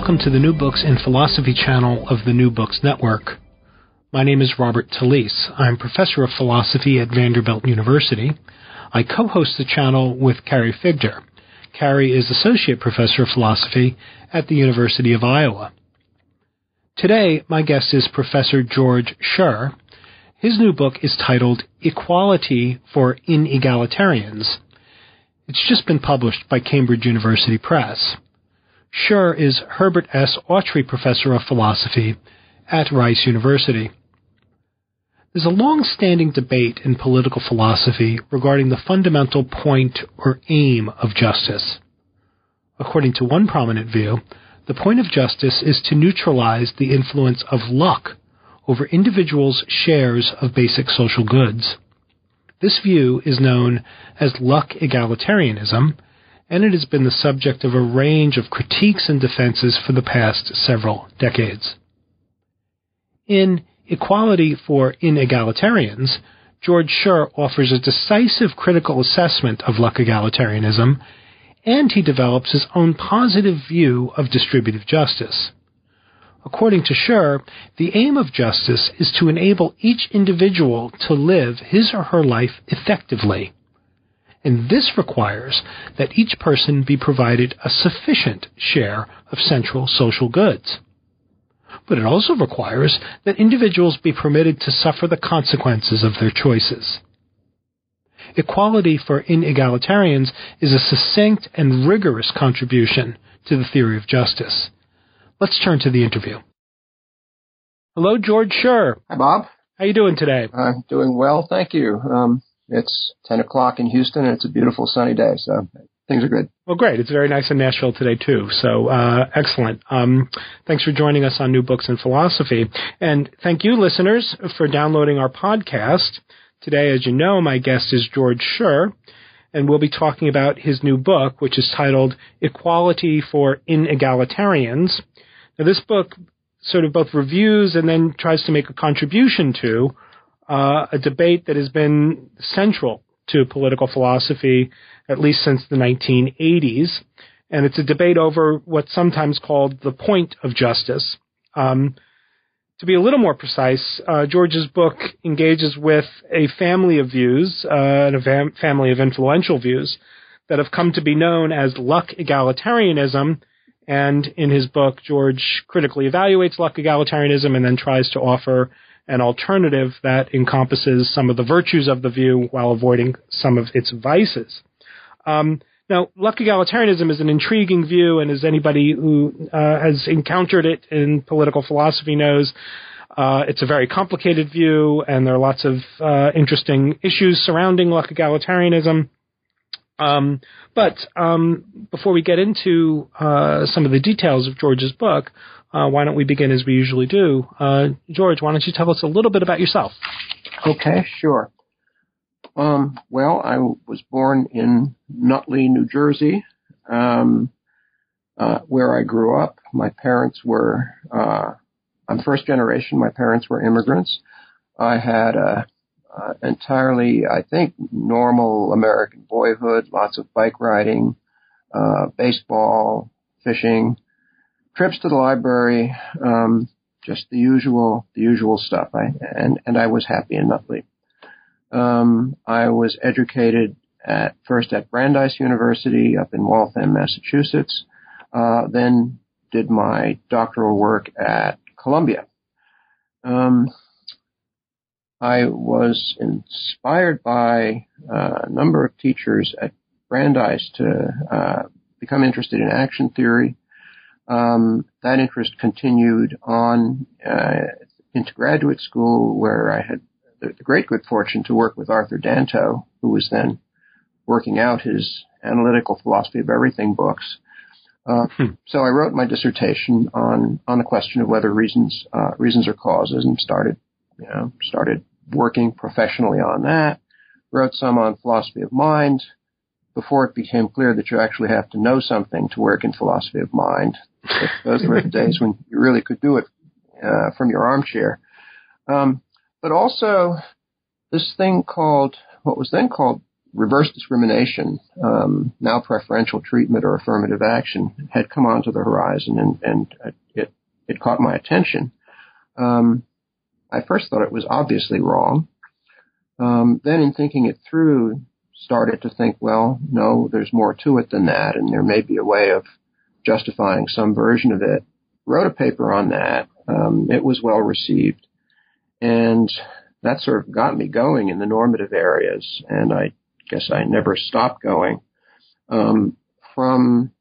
welcome to the New Books in Philosophy channel of the New Books Network. My name is Robert Talisse. I'm professor of philosophy at Vanderbilt University. I co-host the channel with Carrie Figdor. Carrie is associate professor of philosophy at the University of Iowa. Today, my guest is Professor George Scher. His new book is titled Equality for Inegalitarians. It's just been published by Cambridge University Press. Scher is Herbert S. Autry Professor of Philosophy at Rice University. There's a long-standing debate in political philosophy regarding the fundamental point or aim of justice. According to one prominent view, the point of justice is to neutralize the influence of luck over individuals' shares of basic social goods. This view is known as luck egalitarianism, and it has been the subject of a range of critiques and defenses for the past several decades. In Equality for Inegalitarians, George Scher offers a decisive critical assessment of luck egalitarianism, and he develops his own positive view of distributive justice. According to Scher, the aim of justice is to enable each individual to live his or her life effectively. And this requires that each person be provided a sufficient share of central social goods. But it also requires that individuals be permitted to suffer the consequences of their choices. Equality for Inegalitarians is a succinct and rigorous contribution to the theory of justice. Let's turn to the interview. Hello, George Scher. Hi, Bob. How you doing today? I'm doing well, thank you. It's 10 o'clock in Houston, and it's a beautiful sunny day, so things are good. Well, great. It's very nice in Nashville today, too, so excellent. Thanks for joining us on New Books in Philosophy. And thank you, listeners, for downloading our podcast. Today, as you know, my guest is George Scher, and we'll be talking about his new book, which is titled Equality for Inegalitarians. Now, this book sort of both reviews and then tries to make a contribution to a debate that has been central to political philosophy, at least since the 1980s. And it's a debate over what's sometimes called the point of justice. To be a little more precise, George's book engages with a family of views, and a family of influential views that have come to be known as luck egalitarianism. And in his book, George critically evaluates luck egalitarianism and then tries to offer an alternative that encompasses some of the virtues of the view while avoiding some of its vices. Now, luck egalitarianism is an intriguing view, and as anybody who has encountered it in political philosophy knows, it's a very complicated view, and there are lots of interesting issues surrounding luck egalitarianism. But before we get into some of the details of George's book, why don't we begin as we usually do? George, why don't you tell us a little bit about yourself? Okay, sure. Well, I was born in Nutley, New Jersey, where I grew up. My parents were, I'm first generation. My parents were immigrants. I had entirely, I think, normal American boyhood, lots of bike riding, baseball, fishing, trips to the library, just the usual stuff. And I was happy in Nutley. I was educated first at Brandeis University up in Waltham, Massachusetts, then did my doctoral work at Columbia. I was inspired by a number of teachers at Brandeis to become interested in action theory. That interest continued on into graduate school, where I had the great good fortune to work with Arthur Danto, who was then working out his analytical philosophy of everything books. So I wrote my dissertation on the question of whether reasons are causes, and started working professionally on that. Wrote some on philosophy of mind before it became clear that you actually have to know something to work in philosophy of mind. Those were the days when you really could do it from your armchair. But also this thing called, what was then called reverse discrimination, now preferential treatment or affirmative action, had come onto the horizon, and it caught my attention. I first thought it was obviously wrong. Then in thinking it through, started to think, well, no, there's more to it than that, and there may be a way of justifying some version of it. Wrote a paper on that. It was well received. And that sort of got me going in the normative areas, and I guess I never stopped going. From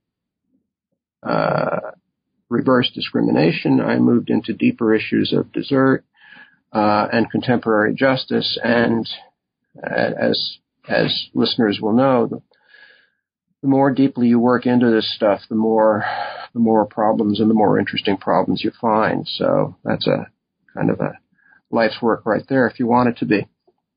reverse discrimination, I moved into deeper issues of desert and contemporary justice, and as listeners will know, the more deeply you work into this stuff, the more problems and the more interesting problems you find. So that's a kind of a life's work right there, if you want it to be.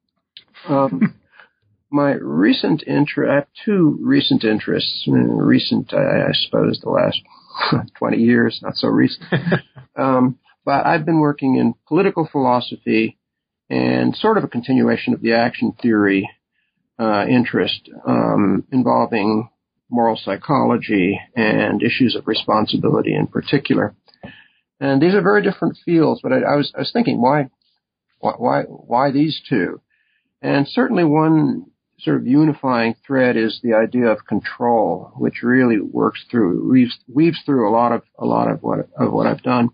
My recent I have two recent interests. Recent, I suppose, the last 20 years, not so recent. But I've been working in political philosophy and sort of a continuation of the action theory interest involving moral psychology and issues of responsibility in particular. And these are very different fields, but I was thinking, why these two? And certainly one sort of unifying thread is the idea of control, which really weaves through a lot of what I've done.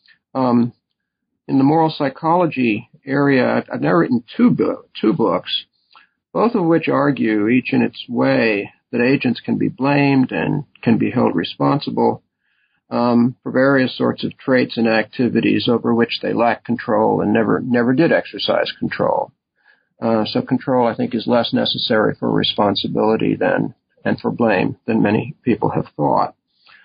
In the moral psychology area, I've now written two books, both of which argue, each in its way, that agents can be blamed and can be held responsible for various sorts of traits and activities over which they lack control and never did exercise control. So control, I think, is less necessary for responsibility and for blame than many people have thought.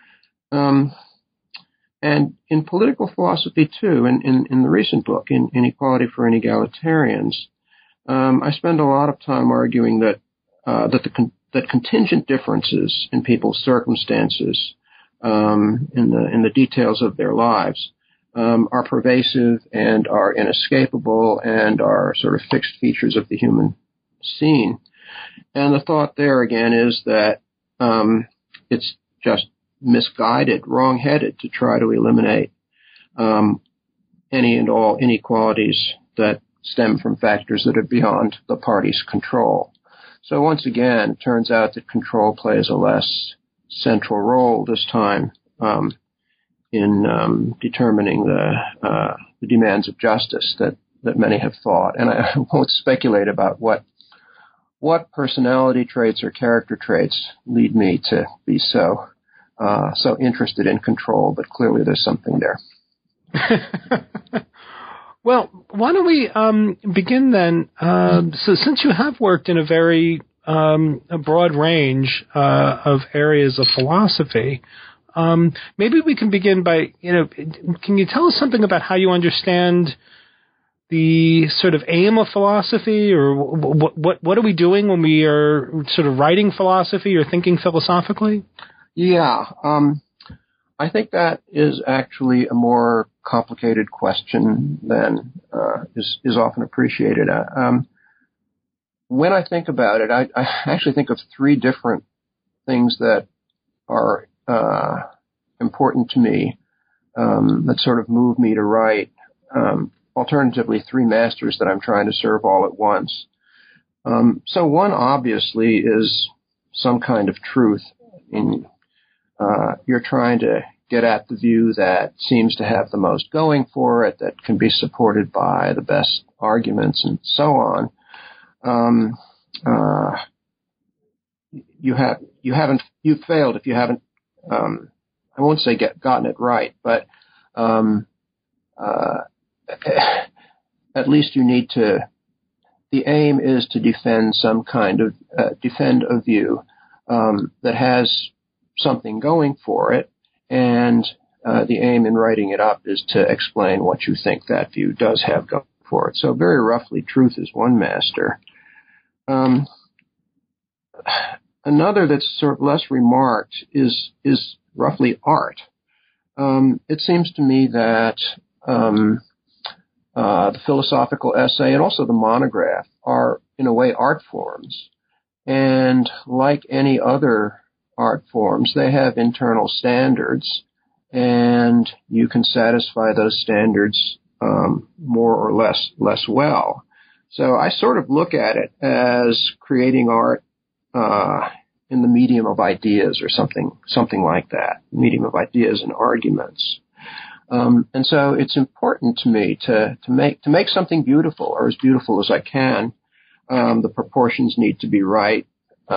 And in political philosophy, too, in the recent book, in Equality for Inegalitarians, I spend a lot of time arguing that contingent differences in people's circumstances, in the details of their lives, are pervasive and are inescapable and are sort of fixed features of the human scene. And the thought there again is that it's just misguided, wrong-headed to try to eliminate any and all inequalities that stem from factors that are beyond the party's control. So once again, it turns out that control plays a less central role this time in determining the demands of justice that many have thought. And I won't speculate about what personality traits or character traits lead me to be so interested in control, but clearly there's something there. Well, why don't we begin then? So since you have worked in a very a broad range of areas of philosophy, maybe we can begin by, can you tell us something about how you understand the sort of aim of philosophy, or what are we doing when we are sort of writing philosophy or thinking philosophically? Yeah, I think that is actually a more complicated question than is often appreciated. When I think about it, I actually think of three different things that are important to me, that sort of move me to write. Alternatively, three masters that I'm trying to serve all at once. So one obviously is some kind of truth. You're trying to get at the view that seems to have the most going for it, that can be supported by the best arguments and so on. You've failed if you haven't, I won't say gotten it right, but at least you need to, the aim is to defend some kind of, defend a view that has something going for it, and the aim in writing it up is to explain what you think that view does have going for it. So very roughly, truth is one master. Another that's sort of less remarked is roughly art. It seems to me that the philosophical essay and also the monograph are, in a way, art forms. And like any other art forms, they have internal standards, and you can satisfy those standards more or less well. So I sort of look at it as creating art in the medium of ideas, or something like that, medium of ideas and arguments. And so it's important to me to make something beautiful, or as beautiful as I can. The proportions need to be right.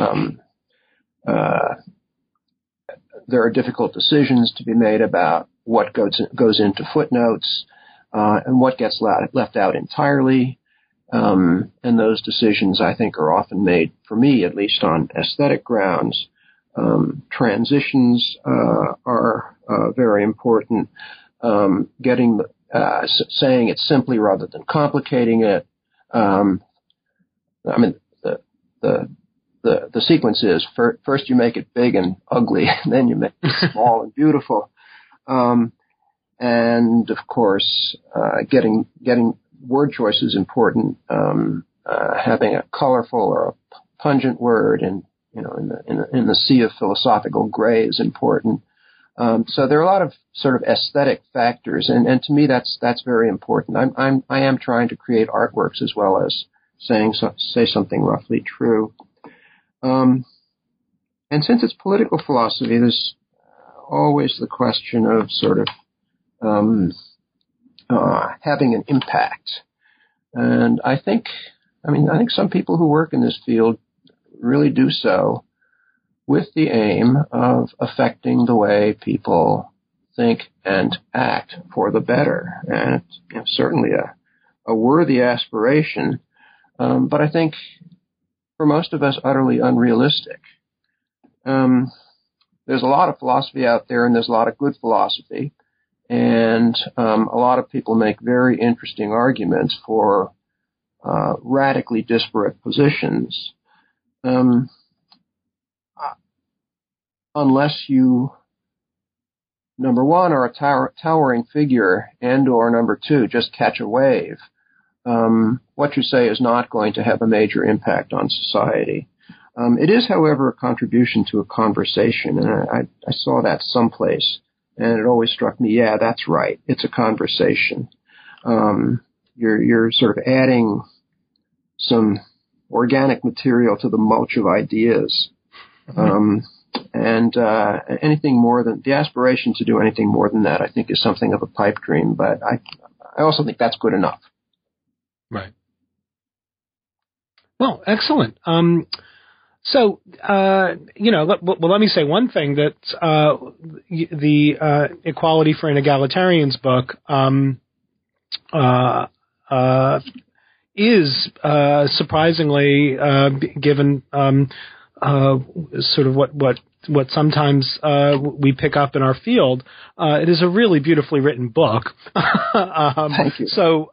There are difficult decisions to be made about what goes into footnotes and what gets left out entirely. And those decisions, I think, are often made, for me at least, on aesthetic grounds. Transitions are very important. Saying it simply rather than complicating it. The sequence is first you make it big and ugly, and then you make it small and beautiful. And of course, getting word choice is important. Having a colorful or a pungent word in the sea of philosophical gray is important. So there are a lot of sort of aesthetic factors, and to me that's very important. I am trying to create artworks as well as say something roughly true. And since it's political philosophy, there's always the question of sort of having an impact. And I think some people who work in this field really do so with the aim of affecting the way people think and act for the better. And it's certainly a worthy aspiration, but I think for most of us utterly unrealistic. There's a lot of philosophy out there, and there's a lot of good philosophy, and a lot of people make very interesting arguments for radically disparate positions. Unless you, number one, are a towering figure, and or number two, just catch a wave, what you say is not going to have a major impact on society. It is, however, a contribution to a conversation, and I saw that someplace, and it always struck me, yeah, that's right, it's a conversation. You're sort of adding some organic material to the mulch of ideas. And anything more than the aspiration to do anything more than that, I think, is something of a pipe dream. But I also think that's good enough. Right. Well, excellent. So, let me say one thing, that the Equality for Inegalitarians book is surprisingly, given sort of what sometimes we pick up in our field, it is a really beautifully written book. Thank you. So,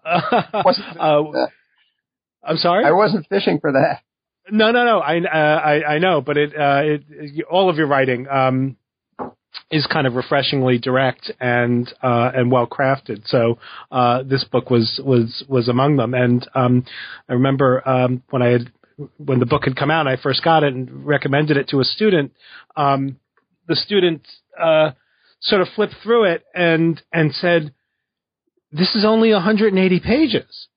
I'm sorry? I wasn't fishing for that. No. I know, but all of your writing is kind of refreshingly direct and well crafted. So this book was among them. And I remember when the book had come out, I first got it and recommended it to a student. The student sort of flipped through it and said, "This is only 180 pages."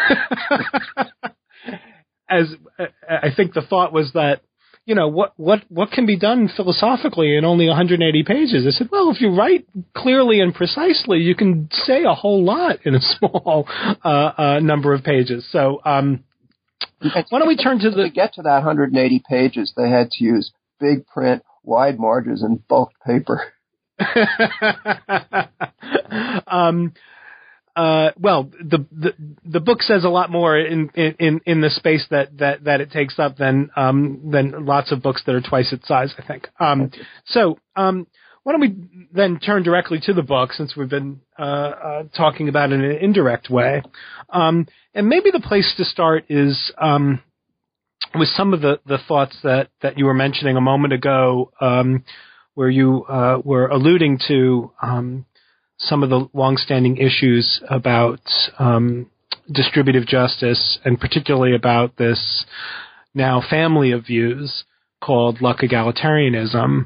As I think the thought was that, what can be done philosophically in only 180 pages? I said, well, if you write clearly and precisely, you can say a whole lot in a small number of pages. So why don't we turn to to get to that 180 pages, they had to use big print, wide margins, and bulk paper. Well, the book says a lot more in the space that it takes up than lots of books that are twice its size, I think. So why don't we then turn directly to the book, since we've been talking about it in an indirect way, and maybe the place to start is with some of the thoughts that you were mentioning a moment ago, where you were alluding to some of the longstanding issues about distributive justice, and particularly about this now family of views called luck egalitarianism.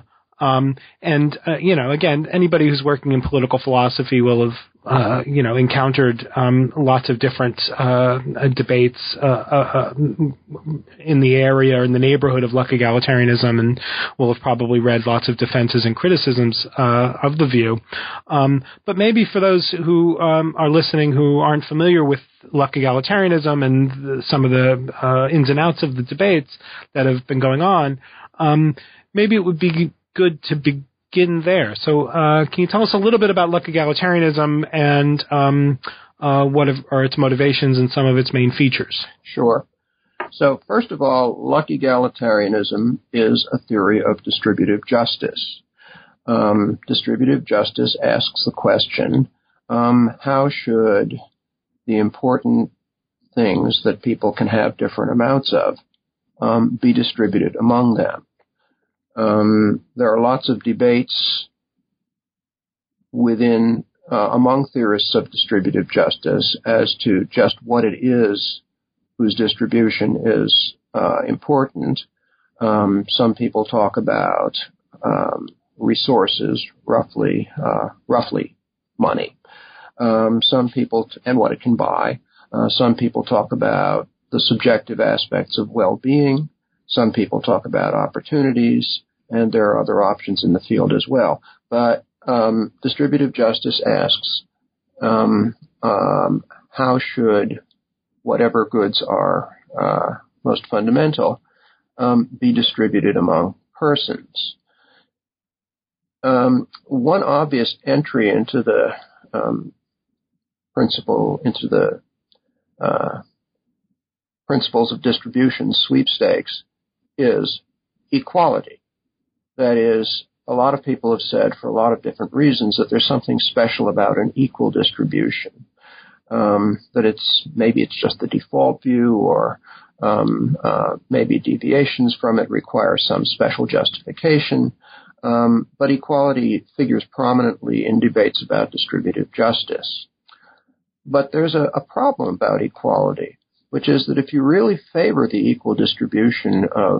Again, anybody who's working in political philosophy will have, encountered lots of different debates in the area or in the neighborhood of luck egalitarianism, and will have probably read lots of defenses and criticisms of the view. But maybe for those who are listening who aren't familiar with luck egalitarianism and some of the ins and outs of the debates that have been going on, maybe it would be good to begin there. So can you tell us a little bit about luck egalitarianism and what are its motivations and some of its main features? Sure. So first of all, luck egalitarianism is a theory of distributive justice. Distributive justice asks the question, how should the important things that people can have different amounts of be distributed among them? There are lots of debates among theorists of distributive justice as to just what it is whose distribution is important. Some people talk about resources, roughly money. Some people and what it can buy. Some people talk about the subjective aspects of well-being. Some people talk about opportunities, and there are other options in the field as well. But distributive justice asks, how should whatever goods are most fundamental be distributed among persons? One obvious entry into the principles of distribution sweepstakes is equality. That is, a lot of people have said for a lot of different reasons that there's something special about an equal distribution. That maybe it's just the default view, or maybe deviations from it require some special justification. But equality figures prominently in debates about distributive justice. But there's a problem about equality, which is that if you really favor the equal distribution of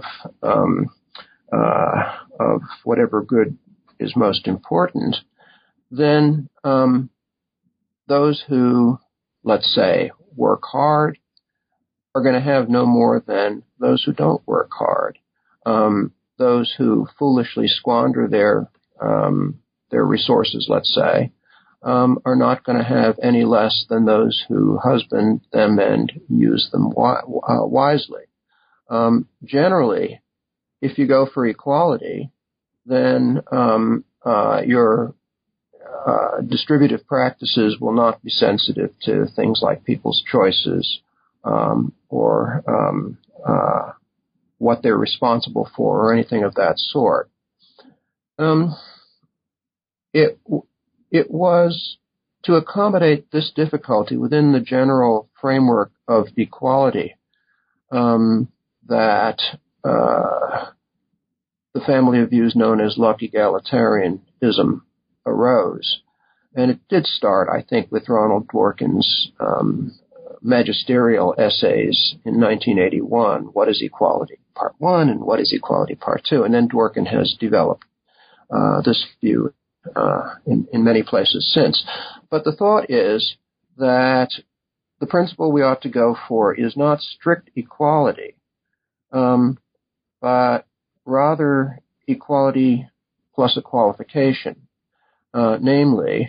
whatever good is most important, then those who, let's say, work hard are going to have no more than those who don't work hard. Those who foolishly squander their resources, let's say, are not going to have any less than those who husband them and use them wisely. Generally, if you go for equality, then your distributive practices will not be sensitive to things like people's choices or what they're responsible for or anything of that sort. It was to accommodate this difficulty within the general framework of equality that the family of views known as luck egalitarianism arose. And it did start, I think, with Ronald Dworkin's magisterial essays in 1981, What is Equality, Part 1, and What is Equality, Part 2. And then Dworkin has developed this view in many places since. But the thought is that the principle we ought to go for is not strict equality, but rather equality plus a qualification. Namely,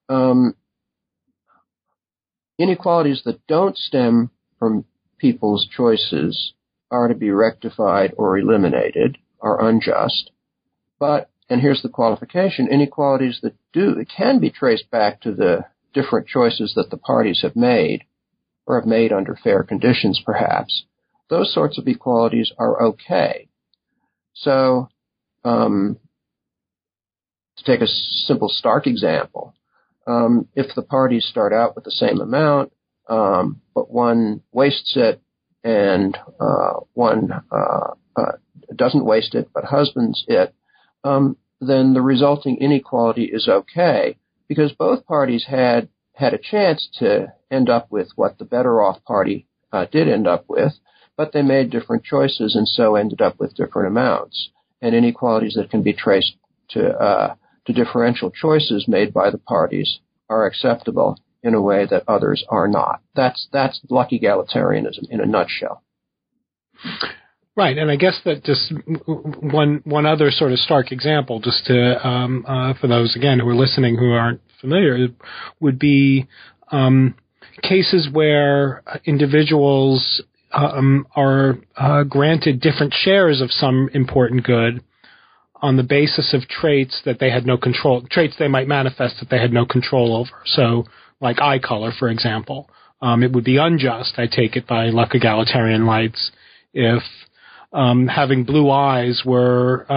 inequalities that don't stem from people's choices are to be rectified or eliminated, are unjust. But, and here's the qualification, inequalities that it can be traced back to the different choices that the parties have made, or have made under fair conditions perhaps. Those sorts of equalities are okay. So, to take a simple Stark example, if the parties start out with the same amount, but one wastes it and one doesn't waste it but husbands it, then the resulting inequality is okay because both parties had a chance to end up with what the better off party did end up with, but they made different choices and so ended up with different amounts. And inequalities that can be traced to differential choices made by the parties are acceptable in a way that others are not. That's luck egalitarianism in a nutshell. Right, and I guess that just one other sort of stark example, just to for those again who are listening who aren't familiar, would be cases where individuals are granted different shares of some important good on the basis of traits that they had no control, traits they might manifest that they had no control over. So, like eye color, for example, it would be unjust, I take it, by luck egalitarian lights if having blue eyes were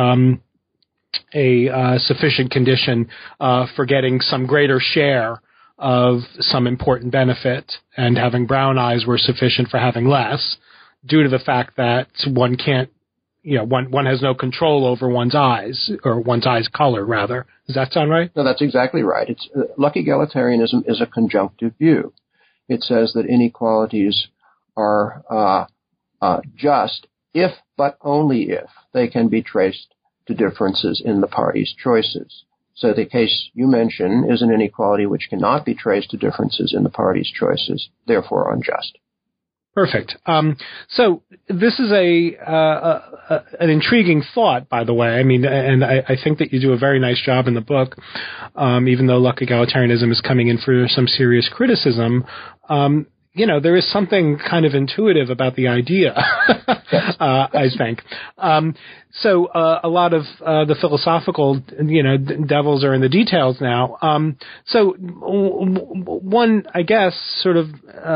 a sufficient condition for getting some greater share of some important benefit, and having brown eyes were sufficient for having less, due to the fact that one can't, one has no control over one's eyes, or one's eyes color, rather. Does that sound right? No, that's exactly right. It's luck egalitarianism is a conjunctive view. It says that inequalities are just if, but only if, they can be traced to differences in the parties' choices. So the case you mention is an inequality which cannot be traced to differences in the parties' choices, therefore unjust. Perfect. So this is an intriguing thought, by the way. I mean, and I think that you do a very nice job in the book, even though luck egalitarianism is coming in for some serious criticism. There is something kind of intuitive about the idea, I think. So a lot of the philosophical, devils are in the details now. So one, I guess, sort of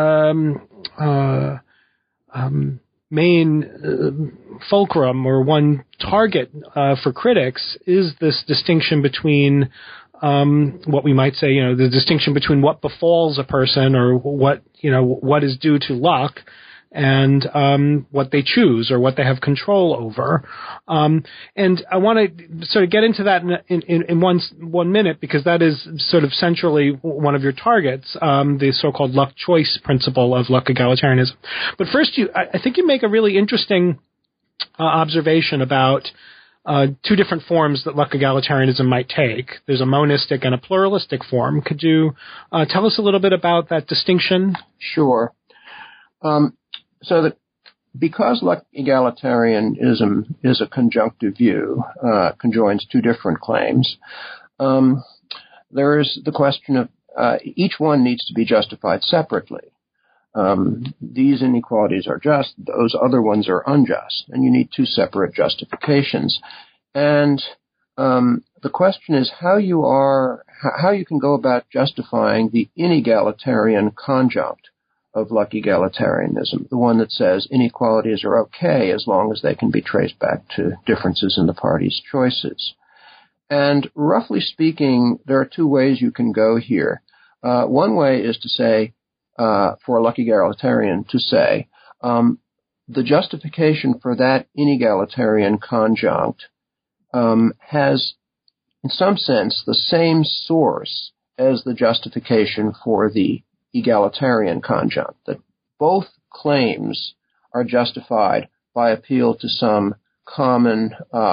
main fulcrum or one target for critics is this distinction between what we might say, the distinction between what befalls a person or what is due to luck and what they choose or what they have control over. And I want to sort of get into that in 1 minute, because that is sort of centrally one of your targets, the so-called luck choice principle of luck egalitarianism. But first, I think you make a really interesting observation about two different forms that luck egalitarianism might take. There's a monistic and a pluralistic form. Could you tell us a little bit about that distinction? Sure. So that because luck egalitarianism is a conjunctive view, conjoins two different claims, there is the question of each one needs to be justified separately. These inequalities are just, those other ones are unjust, and you need two separate justifications. And the question is how you can go about justifying the inegalitarian conjunct of luck egalitarianism, the one that says inequalities are okay as long as they can be traced back to differences in the parties' choices. And roughly speaking, there are two ways you can go here. One way is to say, for a luck egalitarian to say, the justification for that inegalitarian conjunct has, in some sense, the same source as the justification for the egalitarian conjunct, that both claims are justified by appeal to some common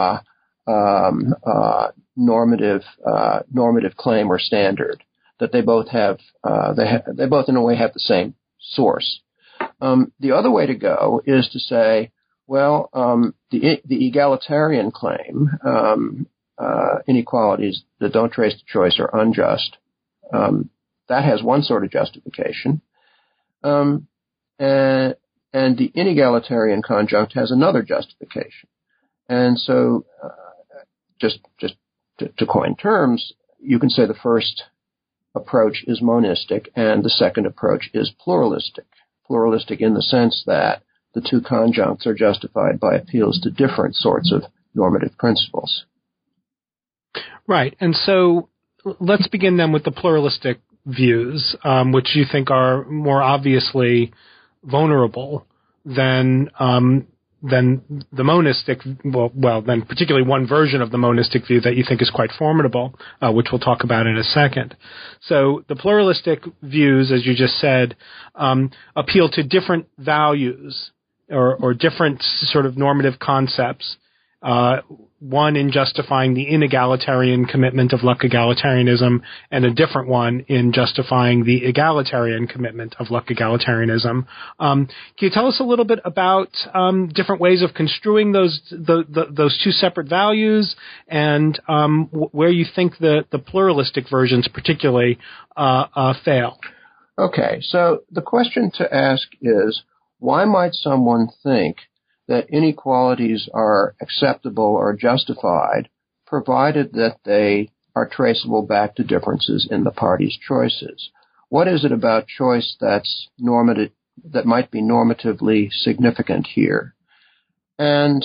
normative claim or standard, that they both have, they both in a way have the same source. The other way to go is to say, well, the egalitarian claim, inequalities that don't trace to choice are unjust. That has one sort of justification. And the inegalitarian conjunct has another justification. And so, just to coin terms, you can say the first approach is monistic and the second approach is pluralistic. Pluralistic in the sense that the two conjuncts are justified by appeals to different sorts of normative principles. Right. And so let's begin then with the pluralistic views, which you think are more obviously vulnerable than the monistic, then particularly one version of the monistic view that you think is quite formidable, which we'll talk about in a second. So the pluralistic views, as you just said, appeal to different values or different sort of normative concepts. One in justifying the inegalitarian commitment of luck egalitarianism, and a different one in justifying the egalitarian commitment of luck egalitarianism. Can you tell us a little bit about different ways of construing those two separate values, and where you think the pluralistic versions particularly fail? Okay, so the question to ask is, why might someone think that inequalities are acceptable or justified, provided that they are traceable back to differences in the party's choices? What is it about choice that's normative, that might be normatively significant here? And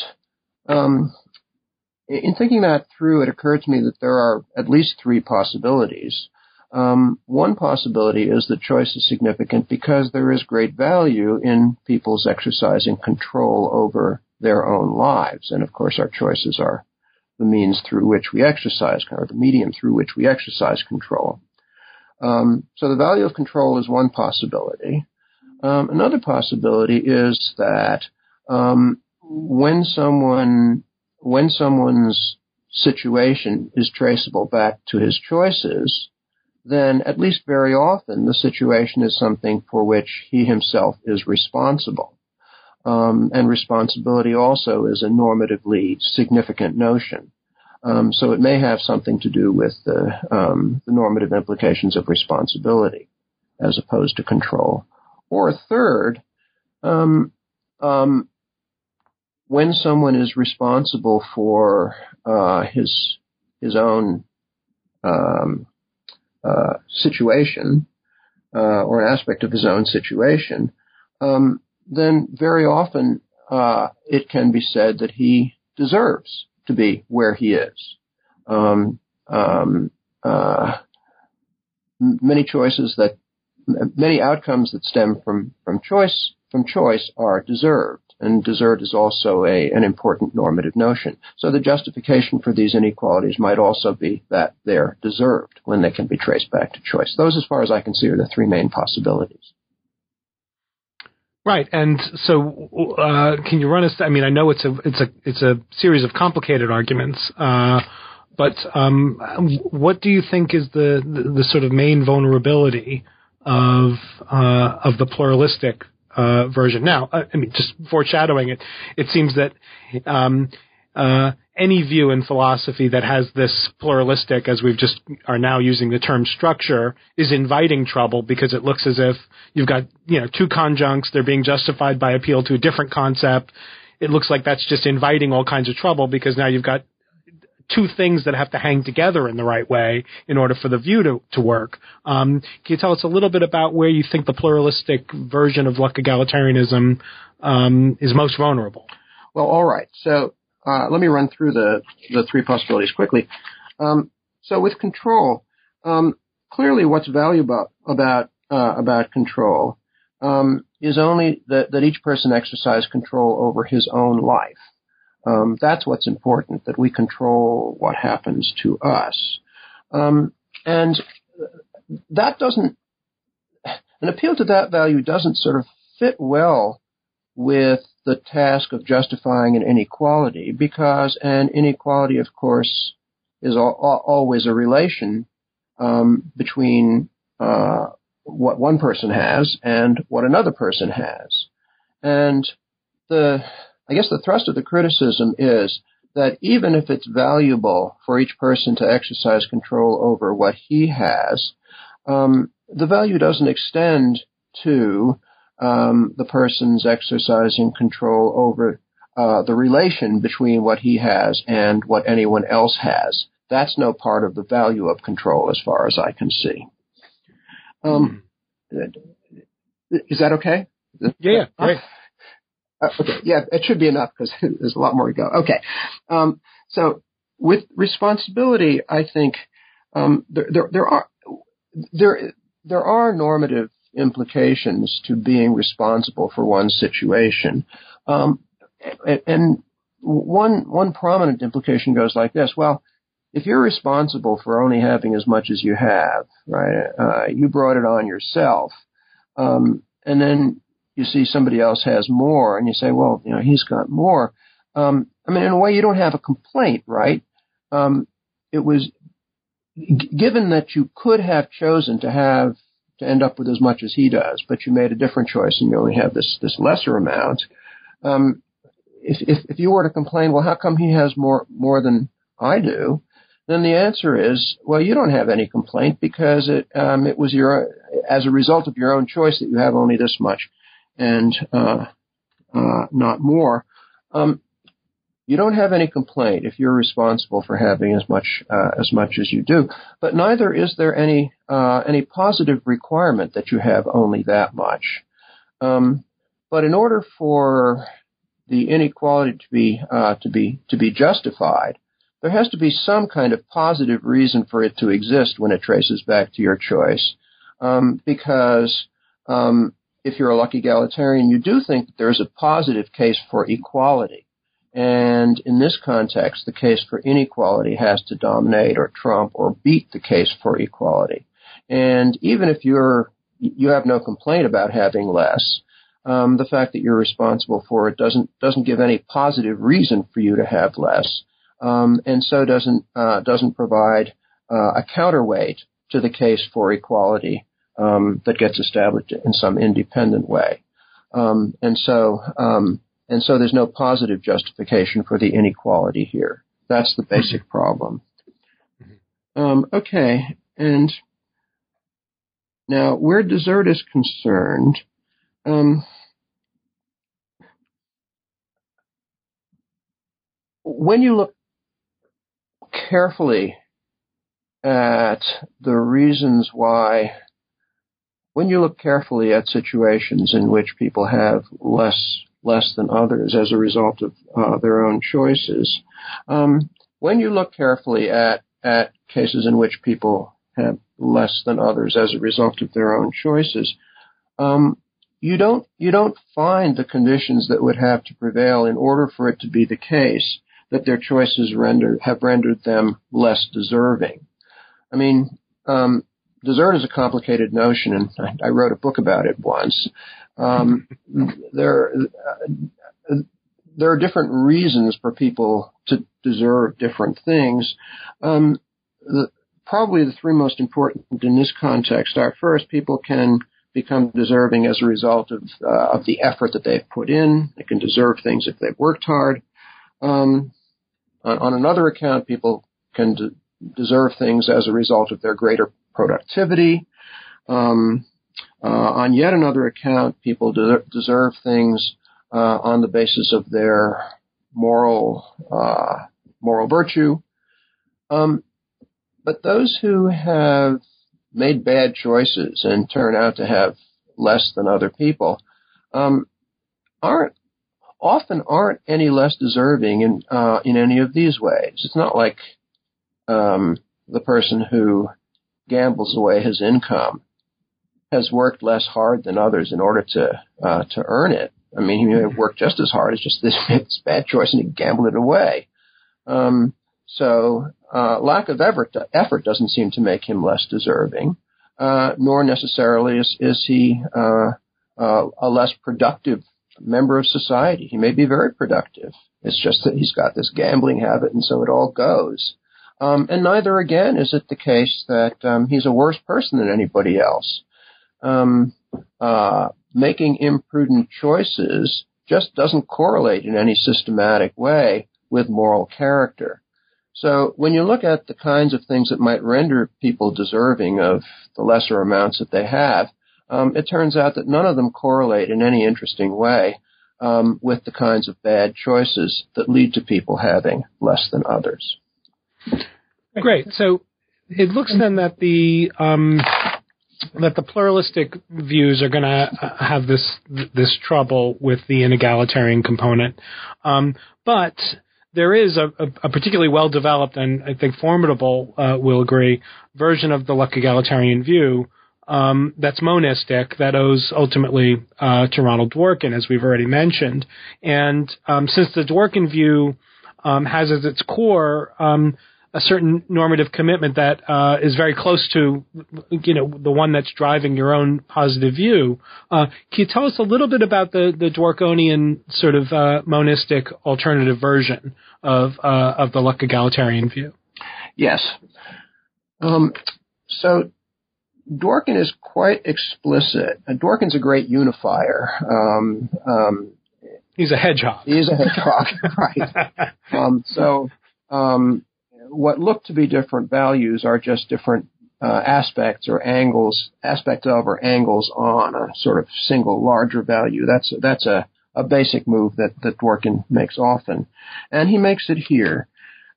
in thinking that through, it occurred to me that there are at least three possibilities. One possibility is that choice is significant because there is great value in people's exercising control over their own lives. And of course, our choices are the means through which we exercise, or the medium through which we exercise control. So the value of control is one possibility. Another possibility is that when someone's situation is traceable back to his choices, then at least very often the situation is something for which he himself is responsible. And responsibility also is a normatively significant notion. So it may have something to do with the normative implications of responsibility as opposed to control. Or a third, when someone is responsible for his own situation, or an aspect of his own situation, then very often it can be said that he deserves to be where he is. Many outcomes that stem from choice are deserved. And deserved is also an important normative notion. So the justification for these inequalities might also be that they're deserved when they can be traced back to choice. Those, as far as I can see, are the three main possibilities. Right, and so can you run us? I mean, I know it's a series of complicated arguments, but what do you think is the sort of main vulnerability of the pluralistic version? Now, I mean, just foreshadowing it, it seems that any view in philosophy that has this pluralistic, as we've just are now using the term structure, is inviting trouble because it looks as if you've got, two conjuncts, they're being justified by appeal to a different concept. It looks like that's just inviting all kinds of trouble because now you've got two things that have to hang together in the right way in order for the view to work. Can you tell us a little bit about where you think the pluralistic version of luck egalitarianism is most vulnerable? Well, all right. So let me run through the three possibilities quickly. So with control, clearly what's valuable about control is only that each person exercise control over his own life. That's what's important, that we control what happens to us. And that an appeal to that value doesn't sort of fit well with the task of justifying an inequality, because an inequality, of course, is always a relation between what one person has and what another person has. And I guess the thrust of the criticism is that even if it's valuable for each person to exercise control over what he has, the value doesn't extend to the person's exercising control over the relation between what he has and what anyone else has. That's no part of the value of control as far as I can see. Is that okay? Yeah, great. Okay, yeah, it should be enough because there's a lot more to go. Okay, so with responsibility, I think there are normative implications to being responsible for one's situation, and one prominent implication goes like this: well, if you're responsible for only having as much as you have, right? You brought it on yourself, and then you see somebody else has more, and you say, well, he's got more. In a way, you don't have a complaint, right? It was given that you could have chosen to end up with as much as he does, but you made a different choice and you only have this lesser amount. If you were to complain, well, how come he has more than I do? Then the answer is, well, you don't have any complaint because it was as a result of your own choice that you have only this much and not more. You don't have any complaint if you're responsible for having as much as you do. But neither is there any positive requirement that you have only that much. But in order for the inequality to be justified, there has to be some kind of positive reason for it to exist when it traces back to your choice. Because if you're a lucky egalitarian, you do think that there's a positive case for equality. And in this context, the case for inequality has to dominate or trump or beat the case for equality. And even if you have no complaint about having less, the fact that you're responsible for it doesn't give any positive reason for you to have less, and so doesn't provide a counterweight to the case for equality that gets established in some independent way. And so there's no positive justification for the inequality here. That's the basic problem. Okay, and now where desert is concerned, when you look carefully at the reasons why, when you look carefully at situations in which people have less than others as a result of their own choices, when you look carefully at cases in which people have less than others as a result of their own choices, you don't find the conditions that would have to prevail in order for it to be the case that their choices have rendered them less deserving. Desert is a complicated notion, and I wrote a book about it once. There are different reasons for people to deserve different things. Probably the three most important in this context are, first, people can become deserving as a result of the effort that they've put in. They can deserve things if they've worked hard. On another account, people can deserve things as a result of their greater productivity. On yet another account, people deserve things on the basis of their moral virtue. But those who have made bad choices and turn out to have less than other people aren't any less deserving in any of these ways. It's not like the person who gambles away his income has worked less hard than others in order to earn it. He may have worked just as hard. It's just this bad choice and he gambled it away. So lack of effort doesn't seem to make him less deserving, nor necessarily is he a less productive member of society. He may be very productive. It's just that he's got this gambling habit, and so it all goes. And neither, again, is it the case that he's a worse person than anybody else. Making imprudent choices just doesn't correlate in any systematic way with moral character. So when you look at the kinds of things that might render people deserving of the lesser amounts that they have, it turns out that none of them correlate in any interesting way with the kinds of bad choices that lead to people having less than others. Great. So it looks then that the pluralistic views are going to have this trouble with the inegalitarian component, but there is a particularly well-developed and I think formidable, we'll agree, version of the luck egalitarian view that's monistic, that owes ultimately to Ronald Dworkin, as we've already mentioned. And since the Dworkin view has as its core a certain normative commitment that is very close to, the one that's driving your own positive view. Can you tell us a little bit about the Dworkonian sort of monistic alternative version of the luck egalitarian view? Yes. So Dworkin is quite explicit. Dworkin's a great unifier. He's a hedgehog. He is a hedgehog, right. What look to be different values are just different aspects or angles on a sort of single larger value. That's a basic move that Dworkin makes often. And he makes it here.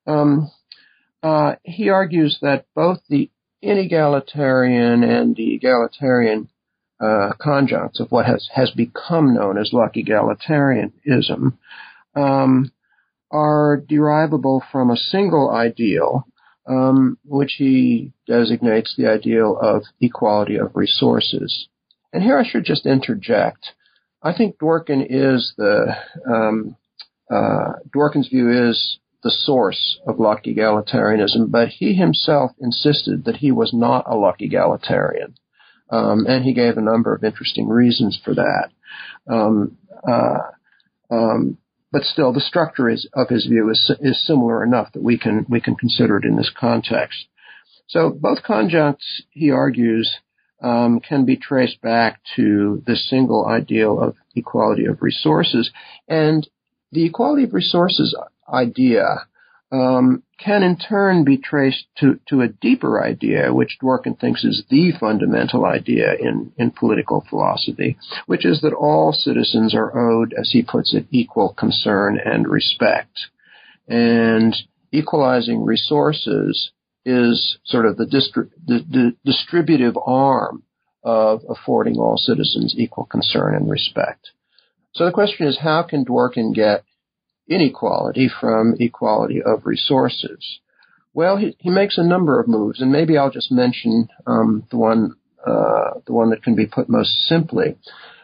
He argues that both the inegalitarian and the egalitarian conjuncts of what has become known as luck egalitarianism are derivable from a single ideal, which he designates the ideal of equality of resources. And here I should just interject. I think Dworkin is Dworkin's view is the source of luck egalitarianism, but he himself insisted that he was not a luck egalitarian. And he gave a number of interesting reasons for that. But still, the structure of his view is similar enough that we can consider it in this context. So both conjuncts, he argues, can be traced back to this single ideal of equality of resources, and the equality of resources idea can in turn be traced to a deeper idea, which Dworkin thinks is the fundamental idea in political philosophy, which is that all citizens are owed, as he puts it, equal concern and respect. And equalizing resources is sort of the distributive arm of affording all citizens equal concern and respect. So the question is, how can Dworkin get inequality from equality of resources? Well, he makes a number of moves, and maybe I'll just mention the one that can be put most simply.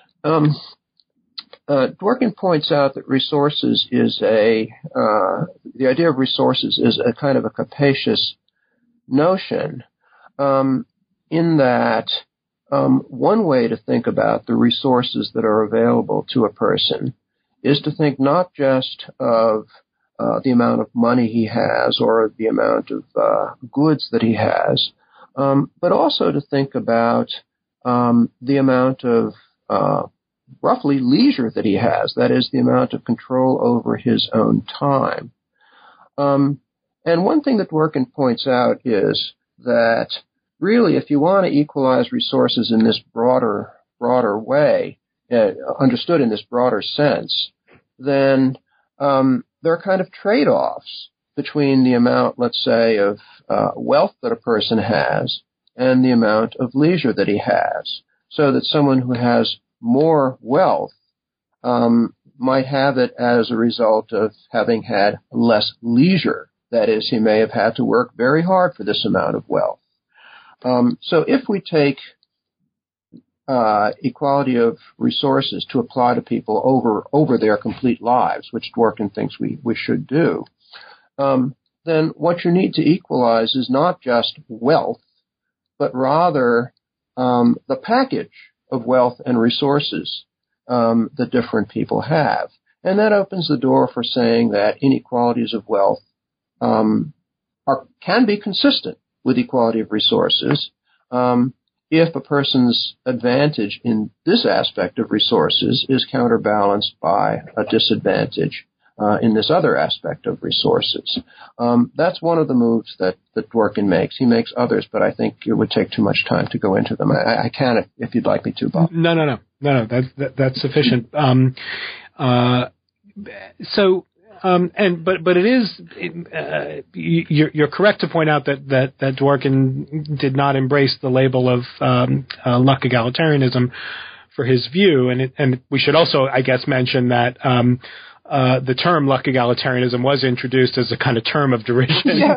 Dworkin points out that resources is the idea of resources is a kind of a capacious notion, in that one way to think about the resources that are available to a person is to think not just of the amount of money he has or the amount of goods that he has, but also to think about the amount of roughly leisure that he has, that is, the amount of control over his own time. And one thing that Dworkin points out is that really, if you want to equalize resources in this broader way, understood in this broader sense, then there are kind of trade-offs between the amount, let's say, of wealth that a person has and the amount of leisure that he has, so that someone who has more wealth might have it as a result of having had less leisure. That is, he may have had to work very hard for this amount of wealth. So if we take equality of resources to apply to people over their complete lives, which Dworkin thinks we should do, then what you need to equalize is not just wealth, but rather the package of wealth and resources that different people have. And that opens the door for saying that inequalities of wealth can be consistent with equality of resources if a person's advantage in this aspect of resources is counterbalanced by a disadvantage in this other aspect of resources. That's one of the moves that Dworkin makes. He makes others, but I think it would take too much time to go into them. I can if you'd like me to, Bob. No. That's sufficient. But it is you're correct to point out that Dworkin did not embrace the label of luck egalitarianism for his view, and we should also, I guess, mention that the term luck egalitarianism was introduced as a kind of term of derision. Yes.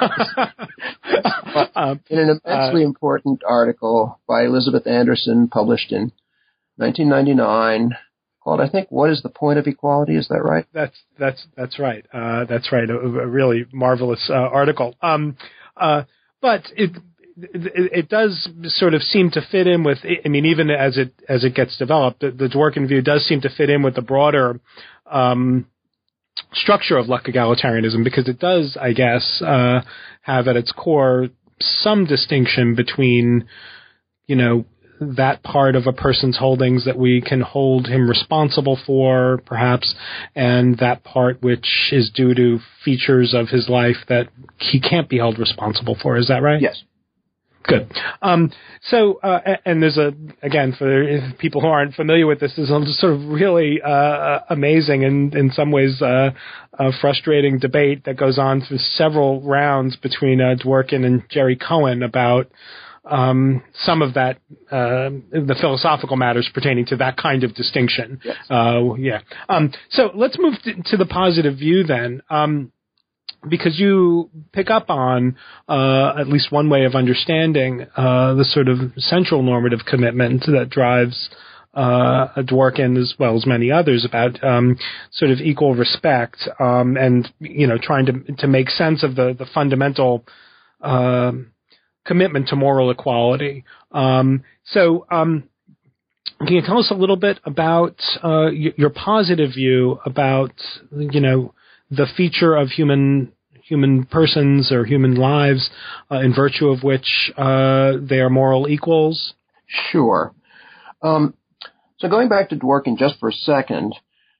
In an immensely important article by Elizabeth Anderson, published in 1999. called, I think, "What is the Point of Equality?" Is that right? That's right. That's right. A really marvelous article. But it does sort of seem to fit in with. I mean, even as it gets developed, the Dworkin view does seem to fit in with the broader structure of Luck egalitarianism, because it does, I guess, have at its core some distinction between, that part of a person's holdings that we can hold him responsible for, perhaps, and that part which is due to features of his life that he can't be held responsible for. Is that right? Yes. Good. So, and there's again, for people who aren't familiar with this, there's a sort of really amazing and in some ways frustrating debate that goes on through several rounds between Dworkin and Jerry Cohen about some of that, the philosophical matters pertaining to that kind of distinction. Yes. So let's move to the positive view then. Because you pick up on at least one way of understanding the sort of central normative commitment that drives Dworkin, as well as many others, about sort of equal respect and trying to make sense of the fundamental commitment to moral equality. So can you tell us a little bit about your positive view about the feature of human persons or human lives in virtue of which they are moral equals? Sure. So going back to Dworkin just for a second,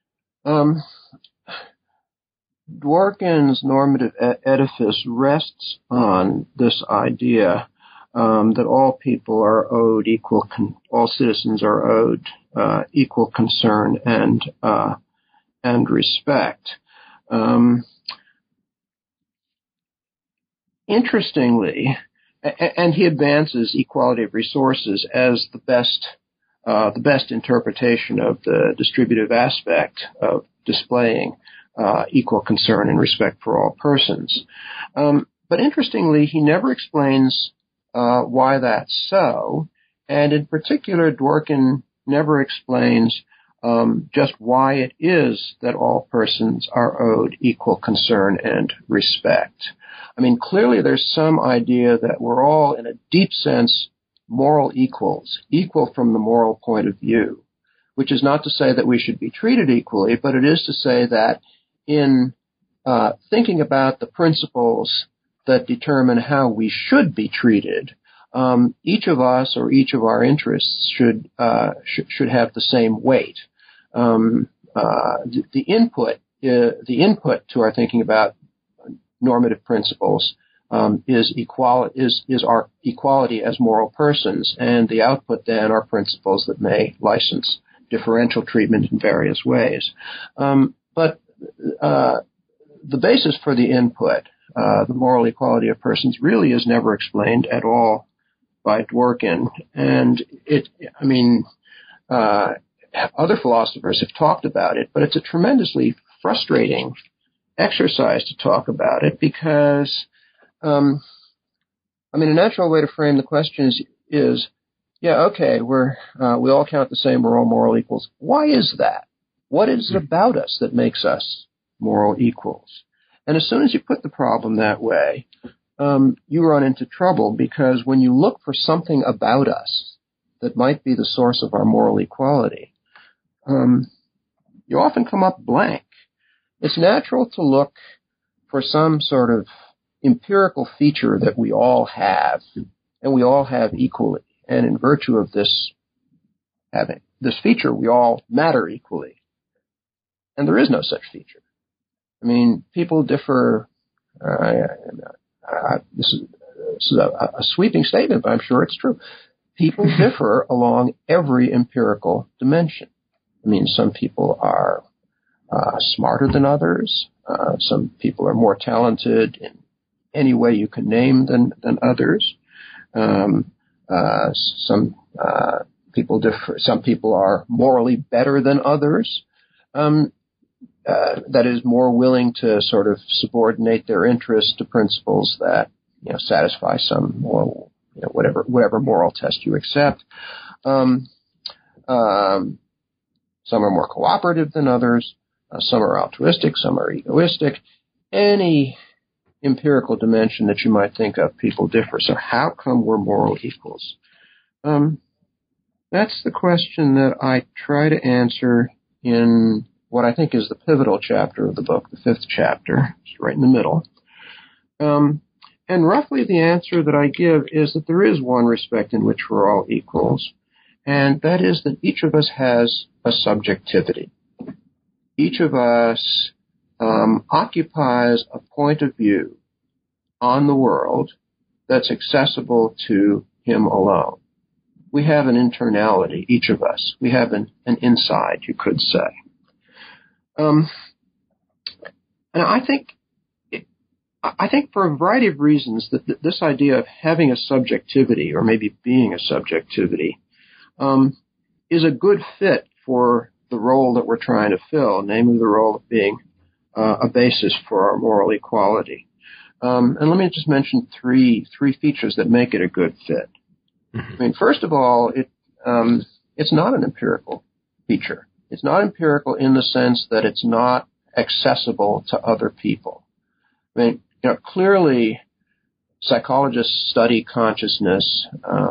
Dworkin's normative edifice rests on this idea that all people are owed all citizens are owed equal concern and respect. Interestingly, and he advances equality of resources as the best interpretation of the distributive aspect of displaying equal concern and respect for all persons. But interestingly, he never explains why that's so, and in particular, Dworkin never explains just why it is that all persons are owed equal concern and respect. I mean, clearly there's some idea that we're all, in a deep sense, moral equals, equal from the moral point of view, which is not to say that we should be treated equally, but it is to say that in thinking about the principles that determine how we should be treated, each of us or each of our interests should have the same weight. The input to our thinking about normative principles is our equality as moral persons, and the output then are principles that may license differential treatment in various ways. But the basis for the input, the moral equality of persons, really is never explained at all by Dworkin, and other philosophers have talked about it, but it's a tremendously frustrating exercise to talk about it because, a natural way to frame the question is we all count the same, we're all moral equals. Why is that? What is it about us that makes us moral equals? And as soon as you put the problem that way, you run into trouble, because when you look for something about us that might be the source of our moral equality, you often come up blank. It's natural to look for some sort of empirical feature that we all have, and we all have equally. And in virtue of this feature, we all matter equally. And there is no such feature. People differ. This is a sweeping statement, but I'm sure it's true. People differ along every empirical dimension. Some people are smarter than others. Some people are more talented in any way you can name than others. Some people differ. Some people are morally better than others. That is, more willing to sort of subordinate their interests to principles that satisfy some moral, whatever moral test you accept. Some are more cooperative than others. Some are altruistic. Some are egoistic. Any empirical dimension that you might think of, people differ. So how come we're moral equals? That's the question that I try to answer in what I think is the pivotal chapter of the book, the 5th chapter. It's right in the middle. And roughly the answer that I give is that there is one respect in which we're all equals, and that is that each of us has a subjectivity. Each of us occupies a point of view on the world that's accessible to him alone. We have an internality, each of us. We have an inside, you could say. And I think for a variety of reasons that this idea of having a subjectivity, or maybe being a subjectivity, is a good fit for the role that we're trying to fill, namely the role of being a basis for our moral equality. And let me just mention three features that make it a good fit. I mean, first of all, it's not an empirical feature. It's not empirical in the sense that it's not accessible to other people. I mean, clearly psychologists study consciousness,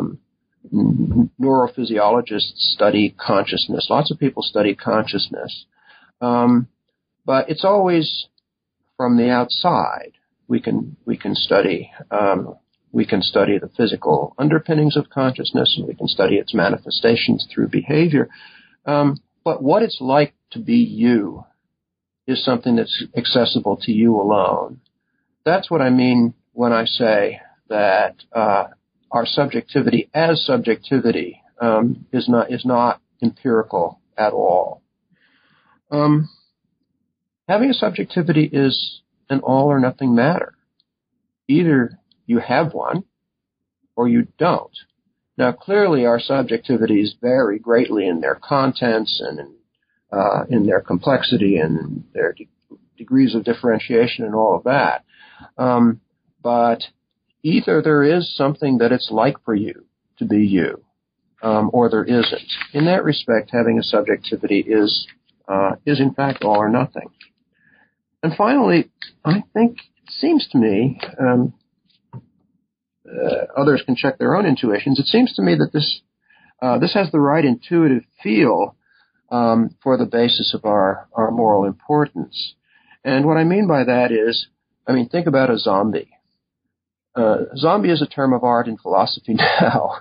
neurophysiologists study consciousness, lots of people study consciousness, but it's always from the outside. We can study the physical underpinnings of consciousness, and we can study its manifestations through behavior. But what it's like to be you is something that's accessible to you alone. That's what I mean when I say that our subjectivity as subjectivity is not empirical at all. Having a subjectivity is an all or nothing matter. Either you have one or you don't. Now, clearly, our subjectivities vary greatly in their contents and in their complexity and their degrees of differentiation and all of that. But either there is something that it's like for you to be you, or there isn't. In that respect, having a subjectivity is in fact all or nothing. And finally, I think it seems to me, others can check their own intuitions. It seems to me that this has the right intuitive feel for the basis of our moral importance. And what I mean by that is, think about a zombie. Zombie is a term of art in philosophy now.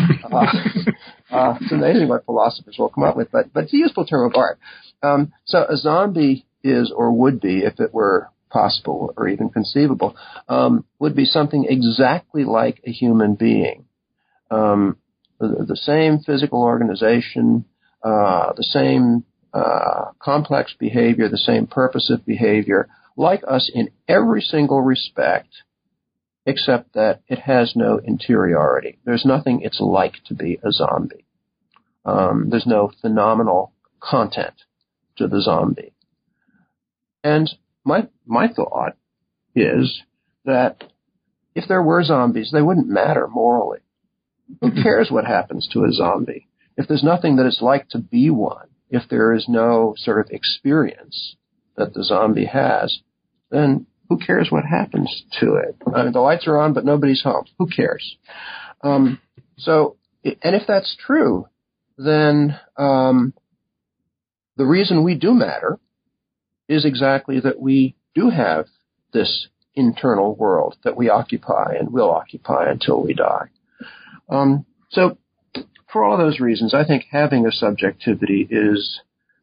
It's amazing what philosophers will come up with, but it's a useful term of art. So a zombie is, or would be, if it were possible or even conceivable, would be something exactly like a human being. The same physical organization, the same complex behavior, the same purposive behavior, like us in every single respect, except that it has no interiority. There's nothing it's like to be a zombie. There's no phenomenal content to the zombie. And my thought is that if there were zombies, they wouldn't matter morally. Who cares what happens to a zombie? If there's nothing that it's like to be one, if there is no sort of experience that the zombie has, then who cares what happens to it? The lights are on, but nobody's home. Who cares? And if that's true, then the reason we do matter is exactly that we do have this internal world that we occupy and will occupy until we die. So for all those reasons, I think having a subjectivity is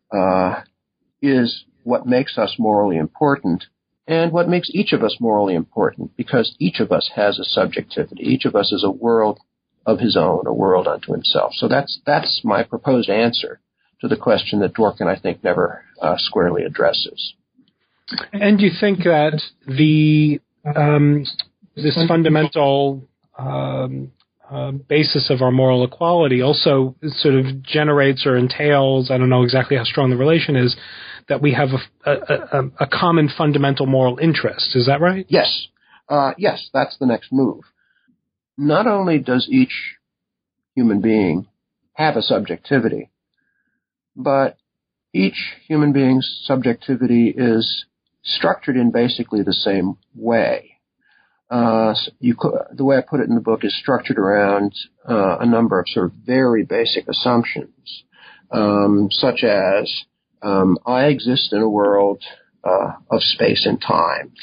what makes us morally important, and what makes each of us morally important, because each of us has a subjectivity. Each of us is a world of his own, a world unto himself. So that's my proposed answer to the question that Dworkin, I think, never squarely addresses. And you think that this fundamental basis of our moral equality also sort of generates or entails, I don't know exactly how strong the relation is, that we have a common fundamental moral interest. Is that right? Yes. Yes, that's the next move. Not only does each human being have a subjectivity, but each human being's subjectivity is structured in basically the same way. The way I put it in the book is structured around a number of sort of very basic assumptions, such as I exist in a world of space and time.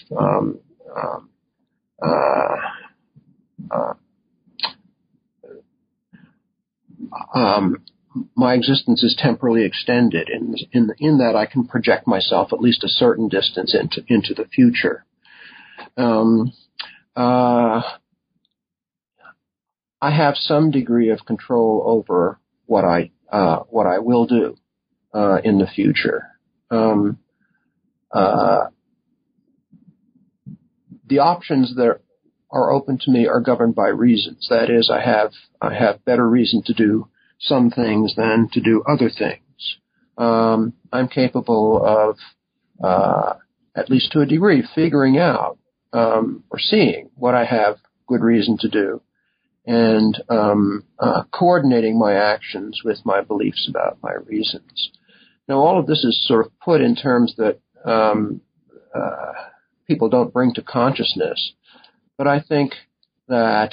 My existence is temporally extended in that I can project myself at least a certain distance into the future. I have some degree of control over what I will do in the future. The options that are open to me are governed by reasons. That is, I have better reason to do some things than to do other things. I'm capable of, at least to a degree, figuring out or seeing what I have good reason to do, and coordinating my actions with my beliefs about my reasons. Now, all of this is sort of put in terms that people don't bring to consciousness, but I think that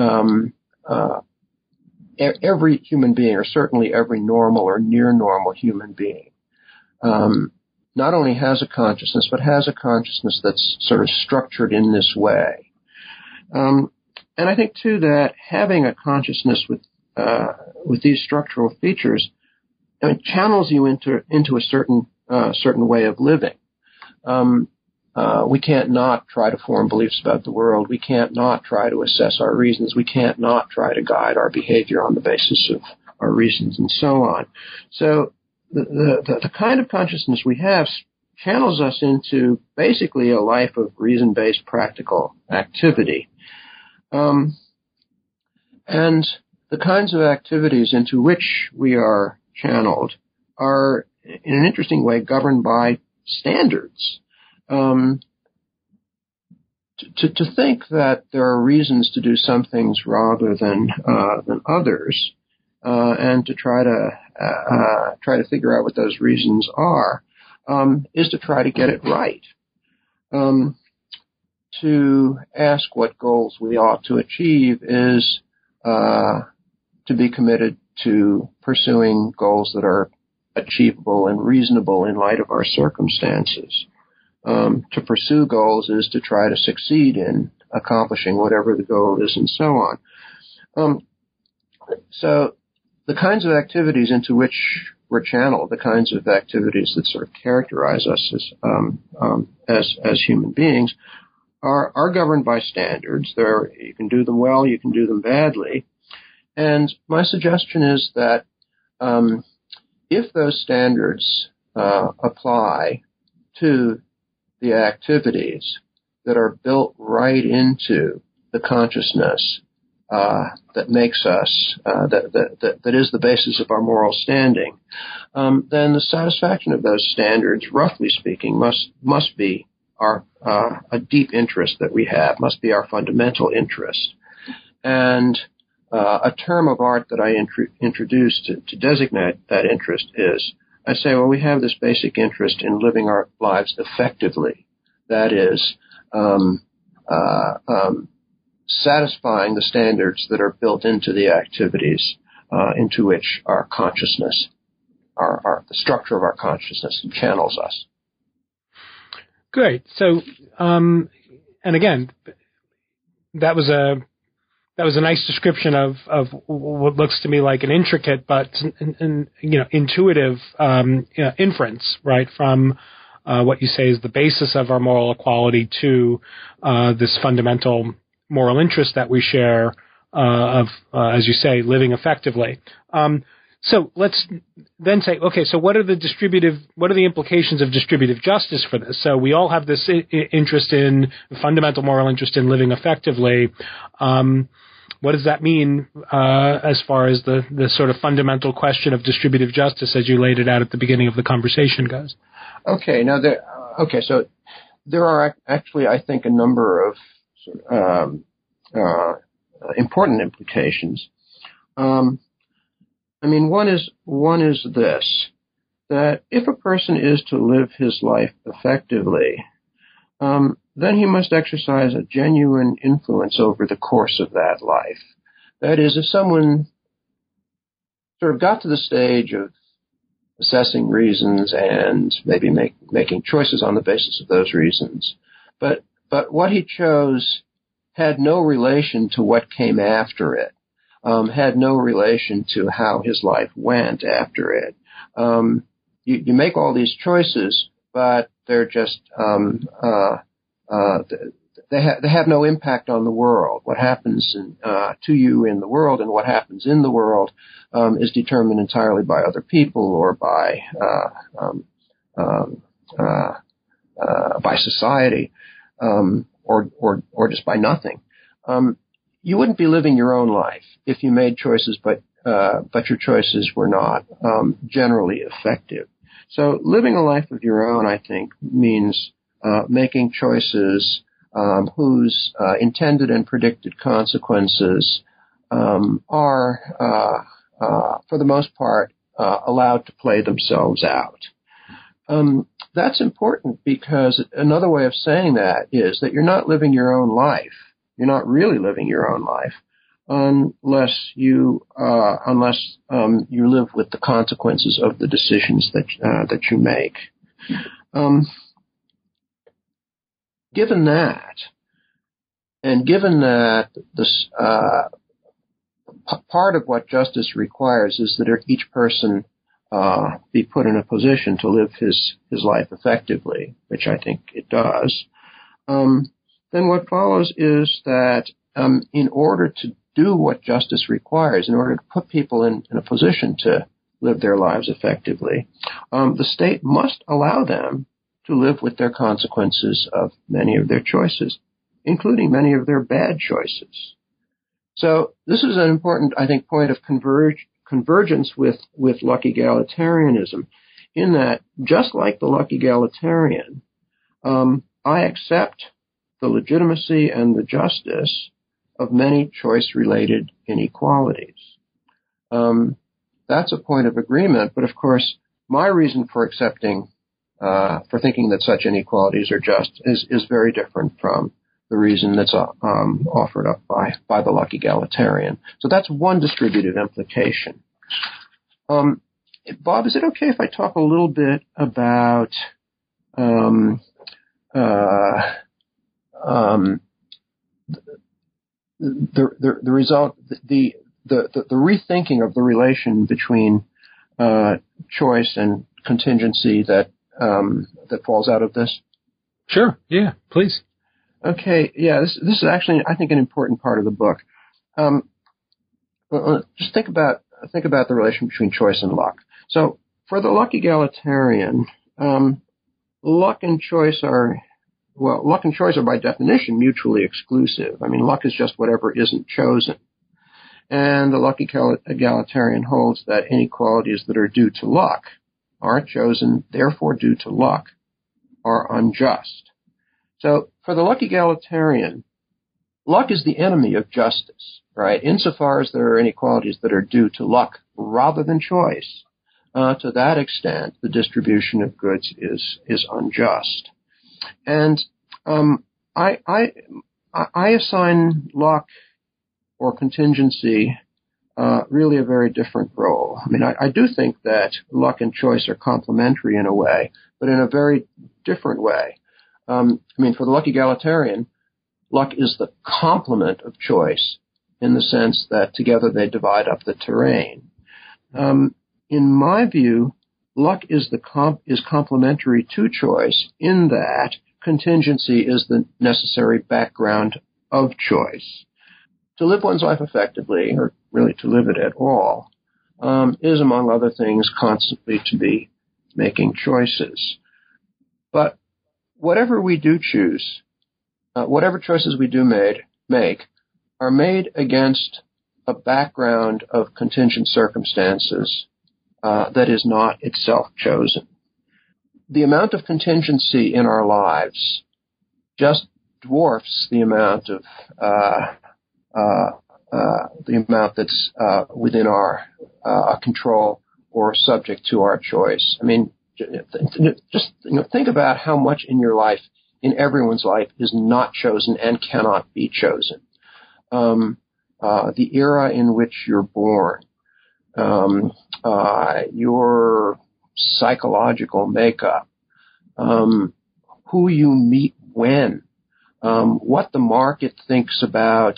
every human being, or certainly every normal or near normal human being, not only has a consciousness, but has a consciousness that's sort of structured in this way. And I think, too, that having a consciousness with these structural features, channels you into a certain way of living. We can't not try to form beliefs about the world. We can't not try to assess our reasons. We can't not try to guide our behavior on the basis of our reasons, and so on. So the kind of consciousness we have channels us into basically a life of reason-based practical activity. And the kinds of activities into which we are channeled are, in an interesting way, governed by standards. To think that there are reasons to do some things rather than others, and to try to figure out what those reasons are, is to try to get it right. To ask what goals we ought to achieve is to be committed to pursuing goals that are achievable and reasonable in light of our circumstances. To pursue goals is to try to succeed in accomplishing whatever the goal is, and so on. So the kinds of activities into which we're channeled, the kinds of activities that sort of characterize us as human beings, are governed by standards. You can do them well, you can do them badly. And my suggestion is that if those standards apply to the activities that are built right into the consciousness that makes us, that is the basis of our moral standing, then the satisfaction of those standards, roughly speaking, must be a deep interest that we have, must be our fundamental interest. And a term of art that I introduced to designate that interest is, I say, well, we have this basic interest in living our lives effectively. That is, satisfying the standards that are built into the activities into which our consciousness, the structure of our consciousness channels us. Great. So, and again, that was a nice description of what looks to me like an intricate but intuitive inference, right, from what you say is the basis of our moral equality to this fundamental moral interest that we share of, as you say, living effectively. So let's then say, okay, so what are the implications of distributive justice for this? So we all have this interest in, fundamental moral interest in living effectively. What does that mean as far as the sort of fundamental question of distributive justice as you laid it out at the beginning of the conversation goes? Okay, so there are actually, I think, a number of important implications. One is this. that if a person is to live his life effectively, then he must exercise a genuine influence over the course of that life. That is, if someone sort of got to the stage of assessing reasons and maybe making choices on the basis of those reasons, but what he chose had no relation to what came after it, had no relation to how his life went after it. You make all these choices, but they're just they have no impact on the world. What happens to you in the world and what happens in the world is determined entirely by other people or by society, or just by nothing. You wouldn't be living your own life if you made choices, but your choices were not generally effective. So living a life of your own, I think, means making choices whose intended and predicted consequences are, for the most part, allowed to play themselves out. That's important because another way of saying that is that you're not living your own life. You're not really living your own life unless you live with the consequences of the decisions that you make. Given that, and given that this part of what justice requires is that each person be put in a position to live his life effectively, which I think it does, then what follows is that in order to do what justice requires, in order to put people in a position to live their lives effectively, the state must allow them to live with their consequences of many of their choices, including many of their bad choices. So this is an important, I think, point of convergence with Luck egalitarianism, in that, just like the Luck egalitarian, I accept the legitimacy and the justice of many choice-related inequalities. That's a point of agreement, but of course, my reason for accepting for thinking that such inequalities are just is very different from the reason that's offered up by the Luck egalitarian. So that's one distributive implication. Bob, is it okay if I talk a little bit about the result, the rethinking of the relation between choice and contingency that falls out of this? Sure. Yeah, please. Okay. Yeah, this is actually, I think, an important part of the book. Just think about the relation between choice and luck. So, for the Luck egalitarian, luck and choice are by definition mutually exclusive. I mean, luck is just whatever isn't chosen. And the Luck egalitarian holds that inequalities that are due to luck aren't chosen, therefore due to luck, are unjust. So, for the Luck egalitarian, luck is the enemy of justice, right? Insofar as there are inequalities that are due to luck rather than choice, to that extent, the distribution of goods is unjust. And I assign luck or contingency really a very different role. I mean, I do think that luck and choice are complementary in a way, but in a very different way. I mean, for the Luck egalitarian, luck is the complement of choice in the sense that together they divide up the terrain. In my view, luck is complementary to choice in that contingency is the necessary background of choice. To live one's life effectively, or really to live it at all, is, among other things, constantly to be making choices. But whatever we do choose, whatever choices we do make, are made against a background of contingent circumstances that is not itself chosen. The amount of contingency in our lives just dwarfs the amount of that's within our control or subject to our choice. I mean, just think about how much in your life, in everyone's life, is not chosen and cannot be chosen. The era in which you're born, your psychological makeup, who you meet when, what the market thinks about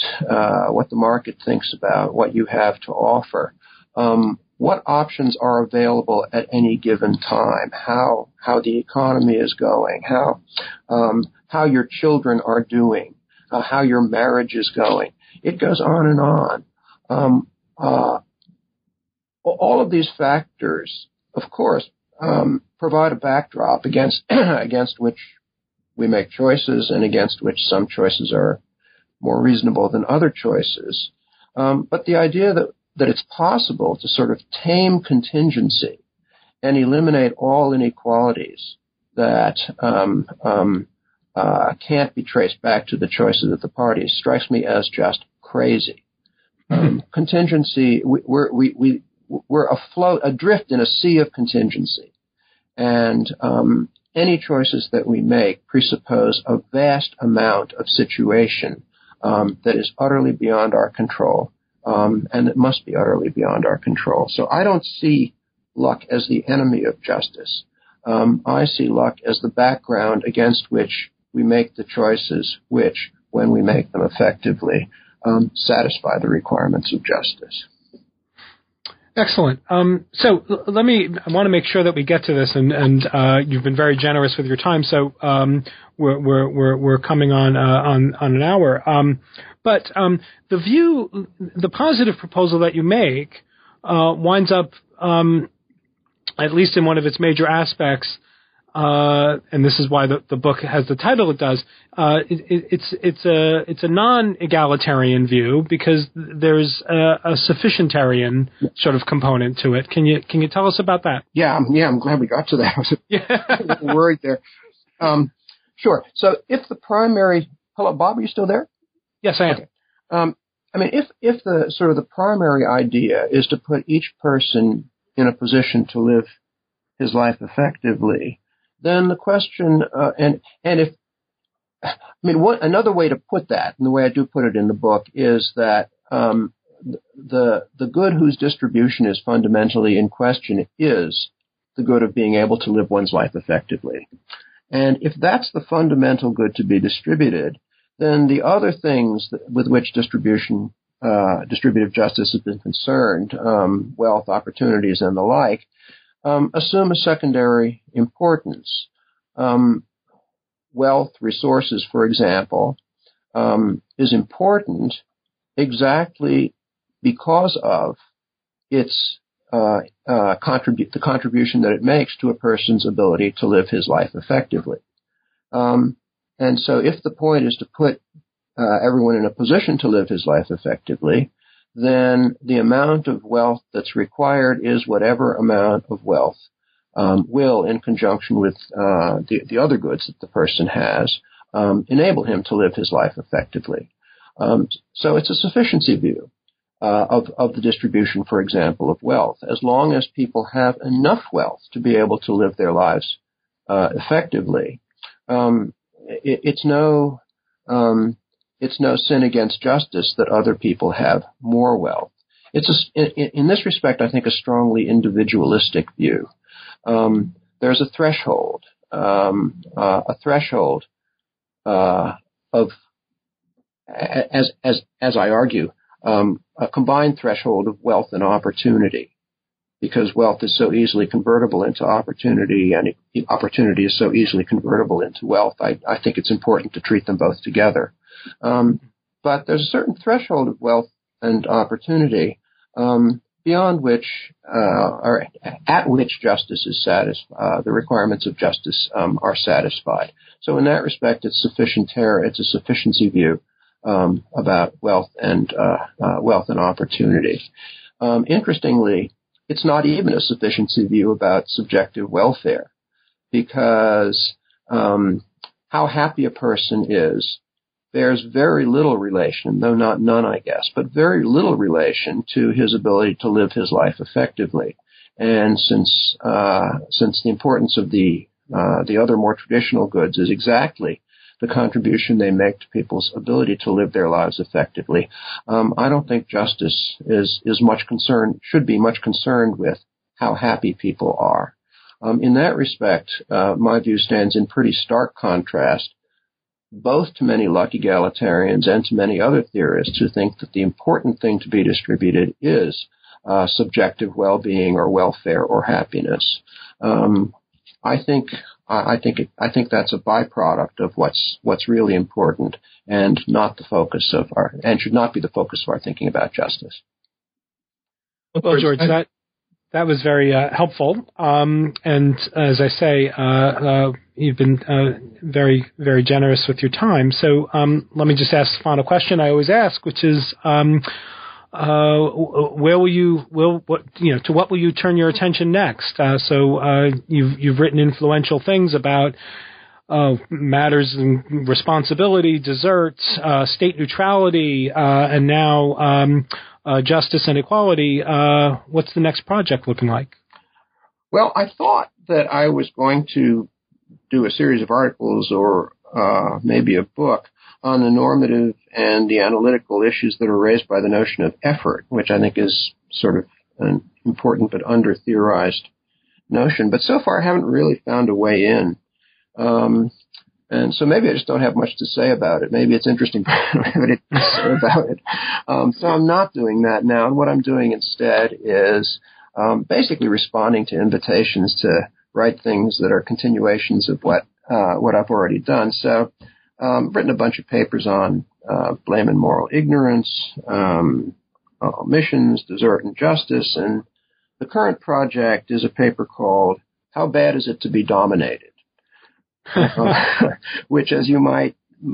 what you have to offer, what options are available at any given time, how the economy is going, how your children are doing, how your marriage is going. It goes on and on. All of these factors, of course, provide a backdrop against which we make choices and against which some choices are more reasonable than other choices. But the idea that it's possible to sort of tame contingency and eliminate all inequalities that can't be traced back to the choices of the parties strikes me as just crazy. Contingency, we're afloat, adrift in a sea of contingency, and any choices that we make presuppose a vast amount of situation that is utterly beyond our control, and it must be utterly beyond our control. So I don't see luck as the enemy of justice. I see luck as the background against which we make the choices which, when we make them effectively, satisfy the requirements of justice. Excellent. So I want to make sure that we get to this, and you've been very generous with your time. So we're coming on an hour. But the positive proposal that you make winds up, at least in one of its major aspects, and this is why the book has the title it does. It's a non-egalitarian view because there's a sufficientarian sort of component to it. Can you tell us about that? Yeah, I'm glad we got to that. I was a little worried there. Sure. So if the primary, hello, Bob, are you still there? Yes, I am. Okay. I mean, if the sort of the primary idea is to put each person in a position to live his life effectively, then the question, another way to put that, and the way I do put it in the book, is that the good whose distribution is fundamentally in question is the good of being able to live one's life effectively. And if that's the fundamental good to be distributed, then the other things with which distributive justice has been concerned, wealth, opportunities, and the like, assume a secondary importance. Wealth, resources, for example, is important exactly because of its the contribution that it makes to a person's ability to live his life effectively. And so if the point is to put everyone in a position to live his life effectively, then the amount of wealth that's required is whatever amount of wealth will, in conjunction with the other goods that the person has, enable him to live his life effectively. So it's a sufficiency view of the distribution, for example, of wealth. As long as people have enough wealth to be able to live their lives effectively, it's no sin against justice that other people have more wealth. It's in this respect, I think, a strongly individualistic view. There's a threshold of as I argue, a combined threshold of wealth and opportunity, because wealth is so easily convertible into opportunity, and opportunity is so easily convertible into wealth. I think it's important to treat them both together. But there's a certain threshold of wealth and opportunity beyond which, or at which justice is satisfied, the requirements of justice are satisfied. So in that respect, it's a sufficiency view about wealth and opportunity. Interestingly, it's not even a sufficiency view about subjective welfare, because how happy a person is bears very little relation, though not none, I guess, but very little relation to his ability to live his life effectively. And since the importance of the other more traditional goods is exactly the contribution they make to people's ability to live their lives effectively, I don't think justice should be much concerned with how happy people are. In that respect, my view stands in pretty stark contrast both to many luck egalitarians and to many other theorists who think that the important thing to be distributed is subjective well-being or welfare or happiness. I think that's a byproduct of what's really important and not the focus of should not be the focus of our thinking about justice. Well, George, that was very helpful. And as I say, you've been very, very generous with your time. So let me just ask the final question I always ask, which is, where will you to what will you turn your attention next? So you've written influential things about matters and responsibility, deserts, state neutrality, and now justice and equality. What's the next project looking like? Well, I thought that I was going to do a series of articles or maybe a book on the normative and the analytical issues that are raised by the notion of effort, which I think is sort of an important but under-theorized notion. But so far I haven't really found a way in. And so maybe I just don't have much to say about it. Maybe it's interesting to say about it. So I'm not doing that now. And what I'm doing instead is basically responding to invitations to write things that are continuations of what I've already done. So I've written a bunch of papers on blame and moral ignorance, omissions, desert and justice. And the current project is a paper called How Bad Is It to Be Dominated? Which, as you might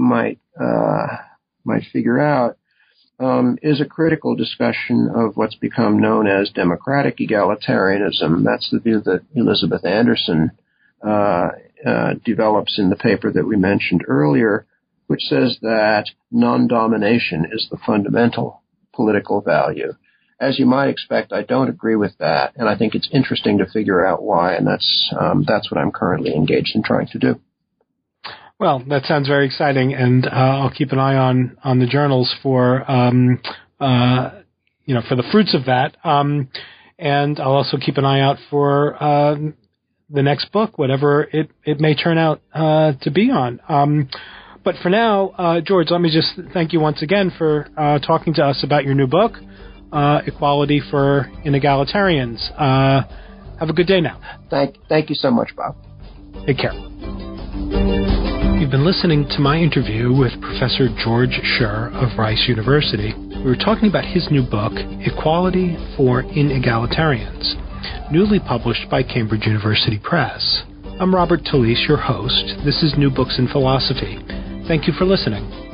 figure out, is a critical discussion of what's become known as democratic egalitarianism. That's the view that Elizabeth Anderson develops in the paper that we mentioned earlier, which says that non-domination is the fundamental political value. As you might expect, I don't agree with that, and I think it's interesting to figure out why, and that's what I'm currently engaged in trying to do. Well, that sounds very exciting, and I'll keep an eye on the journals for for the fruits of that, and I'll also keep an eye out for the next book, whatever it may turn out to be on. But for now, George, let me just thank you once again for talking to us about your new book, Equality for Inegalitarians. Have a good day now. Thank you so much, Bob. Take care. You've been listening to my interview with Professor George Scher of Rice University. We were talking about his new book, Equality for Inegalitarians, newly published by Cambridge University Press. I'm Robert Talisse, your host. This is New Books in Philosophy. Thank you for listening.